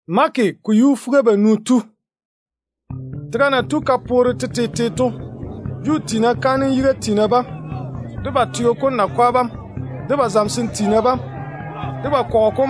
Maki ku yu fuga ba nutu. Trana tu kapore tete to. Yu tina kanin yiga tina ba. Deba tiyo kon na kwa ba. Deba zamsin tina ba. Deba kwa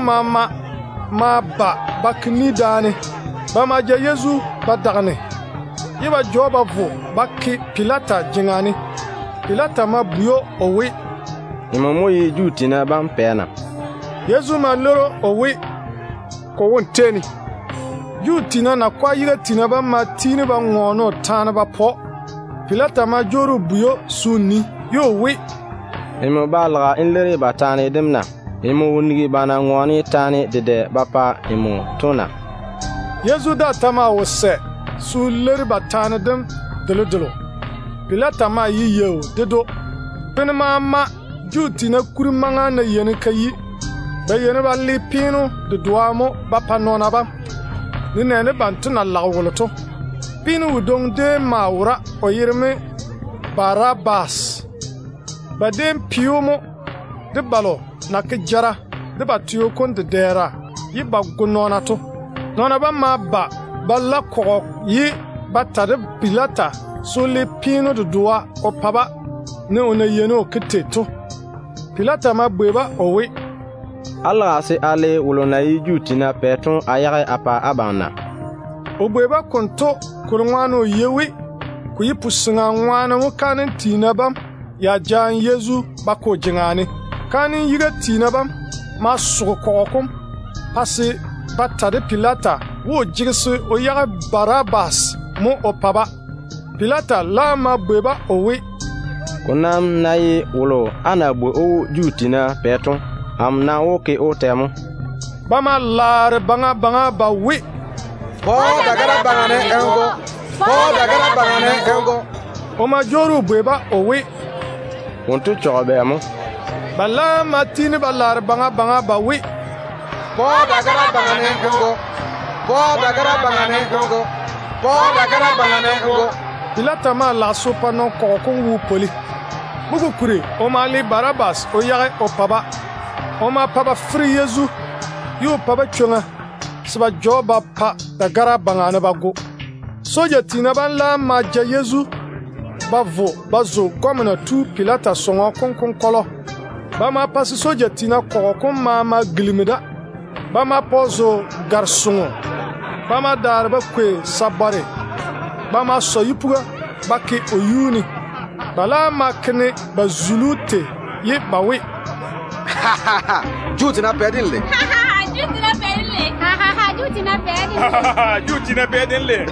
ma ba kini dane. Ba ma ja Yesu ba dagne. Yiba joba vo ba ki Pilata jingani. Pilata ma buyo owe. Imamo yi ju tina ba mpena. Yesu ma loro owe. Ko won teni. Yu tina na kwa yiga tina ba ma tini ba ngono tana ba po. Pilata ma joru buyo sunni. Yo we. Imo ba laga in lere ba tani dimna. Imo wunigi ba na ngoni tani dede bapa imo tuna. Yesu da tama wose. Su lere ba tani dim dilo. Pilata ma yi yew dedo. Penema ma yu tina kuri manga na yene kayi. Ba yene ba li pino de duamo bapa nona ba. Nene bantuna lawoloto. Pino udong de maura o yirme Barabas. Badem piyomo de balo na ke jara de batiyo kon de dera yi ba gunona to nona ba ma ba la ko yi bata de Pilata so le pino de doa o paba ne ona yeno keteto Pilata ma beba owe Allah se ale wolona yi jutina peton ayaga apa abana o beba konto kurwano yewi ku yi pusinga nwana mo kanin tina bam ya jan Yesu bako jingani kanin yiga tina bam ma sugo kokum pasi bata de Pilata wo jigisi o yaga Barabas mo opaba Pilata la ma beba owe kunam nayi wulo ana bo o jutina peton am na woke o temo bama lare banga ba we bo dagara bangane engo o ma joru beba owe Untu chobe mo. Bala matini balar banga ba we. Bo dagara bangane engo. Pilata ma la sopa non kokon wu poli. Bugu kure o ma li Barabas o yare o paba. O ma paba free Yesu. Yu paba chunga. Saba joba pa dagara bangane bago. Soja tina ban la ma ja Yesu. Bazo komna tu Pilata songo kon kolo bama pasi soja tina kokon ma glimida bama pozo garsungo bama darba kwe sabare bama soyipuga baki oyuni bala makne bazulute ye bawe jutina pedinle jutina pedinle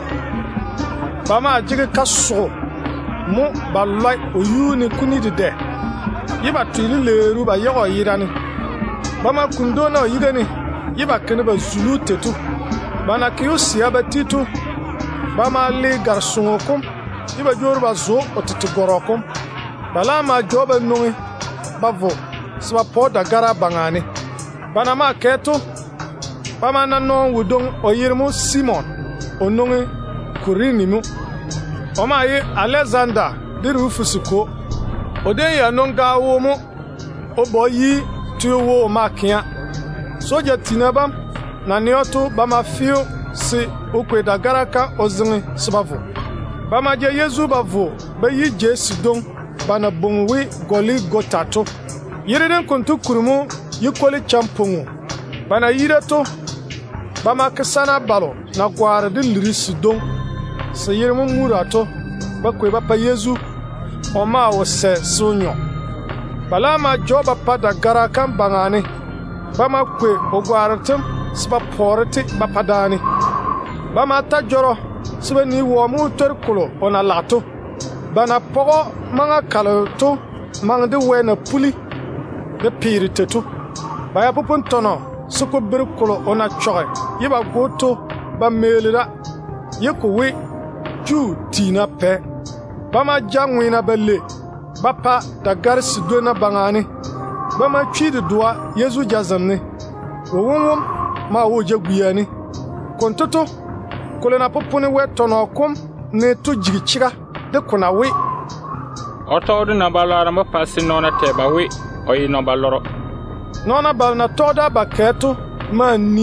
bama jige kaso mo balai oyuni kuni de yiba tili leru ba yego yirani bama kundo na yigani yiba kene ba zulu tetu bana kiyo siya ba titu bama le garsungo kom yiba joru ba zo otiti gorokom bala ma joba nungi bavo swa poda gara bangani bana ma keto bama na non wudong oyirmu Simon onungi kurinimu Oma ye Alexander de Rufusiko ode ya nonga wo mo oboyi tuwo makia soja tinabam na nioto bama fio se okwe dagaraka ozin sbavo bama je Yesu bavo bayi je sidon bana bonwe goli gotato yireden kontu kurumu yikole champongo bana yireto bama kesana balo na gwara de liri sidon se yirmu murato bakwe bapa Yesu oma wose sunyo bala ma joba pada garaka bangane bama kwe ogwaratem siba porete bapadani bama tajoro siba ni womu terkulo ona lato bana pogo manga kaloto mangde wena puli de piritetu baya popon tono suko berkulo ona choge yiba goto ba melira yekowe ju tina pe bama jangwina belle bapa dagar sidona bangani bama chidi dua Yesu jazamne wowom ma woje guyani kontoto kolena popone wetono kom ne to jigichira de kuna we otodu na balara ma pasi nona teba we oyi no baloro nona bal na toda baketo ma nia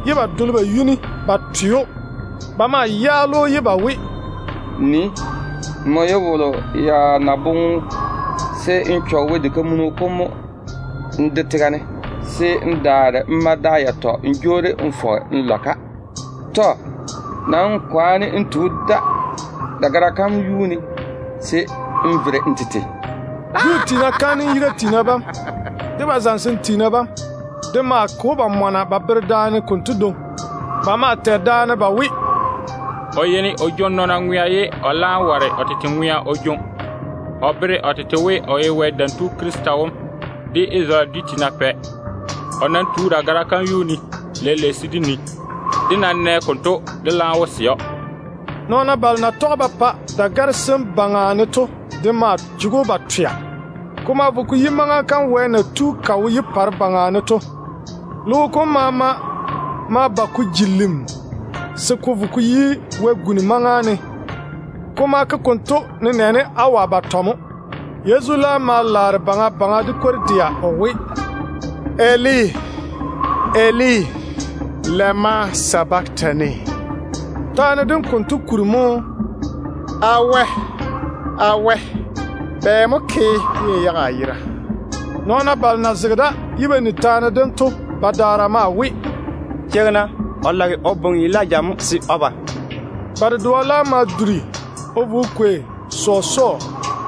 yiba dulba yuni ba tuyo ba ma yalo yiba wi ni mo yewolo ya nabung se in chowe de kamuno komo ndetigane se ndare mmada ya to njore mfo nloka to nan kwani ntuda dagara kam yuni se mvre ntiti tina kani yiga tina bam de bazansin tina bam de ma ko ba mona ba berdane kuntudo ba ma te dane ba wi oyeni ojon nona nguyaye ola ware otiti nguya ojon obre otiti we oyewe dantu kristawum di izo ditina pe onan tura gara kan yuni lele sidini dinanne konto de la wosiyo nona bal na toba pa da garsem bangane to de ma jugo batya kuma buku yimanga kan wena tu kawu yi par bangane to lu ko mama ma baku jilim se ko buku yi we guni mangane kuma ka konto ne nene awa batomo yezula ma lar banga di kordia owi Eli Eli lema sabaktani tana din kuntu kurmo awe be moke ye yaga yira nona bal nazigda yibeni tana din to badara ma wi Jegna ollagi obong ila jam si oba bar duwala ma duri obu kwe so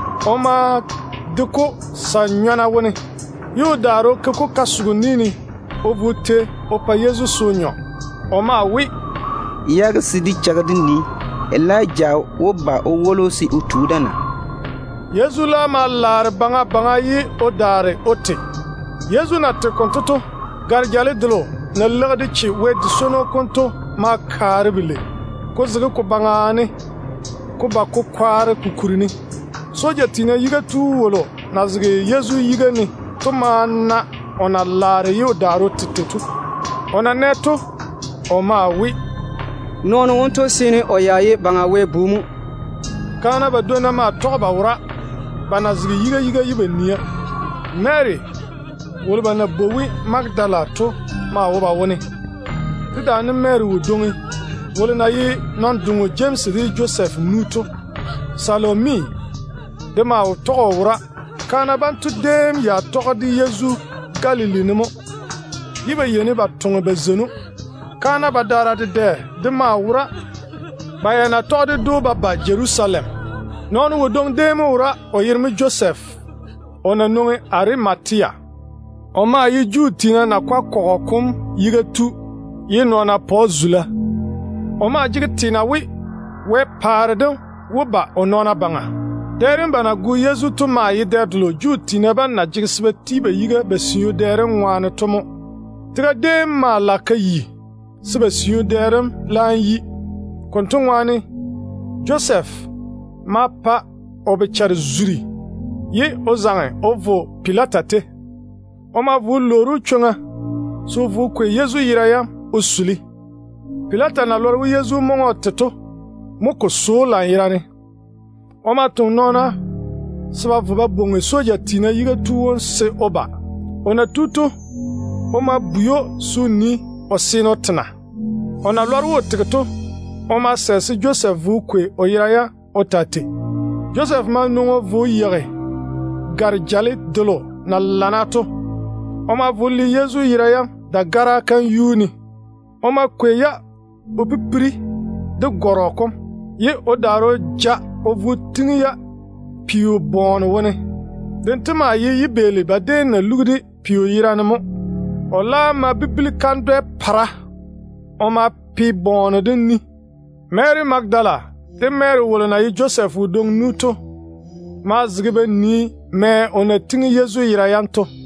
oma diko sanyana woni yu daro kako kasugunini obute opa Yesu sonyo oma wi yaga sidi chagadini Elijah woba owolo si utudana Yesu la malar banga yi odare ote Yesu na te kontoto garjale dilo na lagdi chi wedi sono konto ma karbile ko zige ko bangane ko ba ko kware kukurini soja tina yiga tu wolo na zige Yesu yiga ni to manna ona lare yo daro titetu ona neto o ma wi nono wonto sene oyaye banga we bumu kana ba dona ma to ba wura bana zigi yiga yibeniya Mary wol bana bowi Magdala to ma wo ba woni tida ni Mary wudongi wol na yi non dungo James ri Joseph nuto Salome de ma to wura kana bantu dem ya to di Yesu Galili nimo yiba yene ba tongo bezenu kana badara de ma wura bayana to de do baba Jerusalem non wudong dem wura o yirmi Joseph ona nungi Arimatia o ma yi jutina na kwa kokokum yiga tu yi nona pozula o ma jigitina we paradon wo ba onona banga derin bana gu Yesu to ma yi dedlo jutina ban na jigisbe tibe yiga besiyo derin wana tomo tiga dem ma la kayi sibe siyo derin lan yi kontun wani Joseph ma pa obechar zuri ye ozange ovo Pilatate oma vu loru chunga so vu kwe Yesu yiraya usuli Pilata na loru Yesu mongo teto moko sola yirani oma tunona saba vuba bonge soja tina yiga tuwon se oba ona tuto oma buyo suni osino tina ona loru oteto oma sesi Joseph vu kwe oyiraya otate Joseph ma nungo vu yire garjale dolo na lanato oma vuli Yesu yiraya da gara kan yuni oma kweya obipri de gorokom ye odaro ja ovutinga piu bon woni dentema ye yibeli bade na lugdi piu yiranamo ola ma bibli kandwe para oma pi bon de ni Mary Magdala de Mary wolona yi Joseph udong nuto ma zgibe ni me ona tingi Yesu yirayanto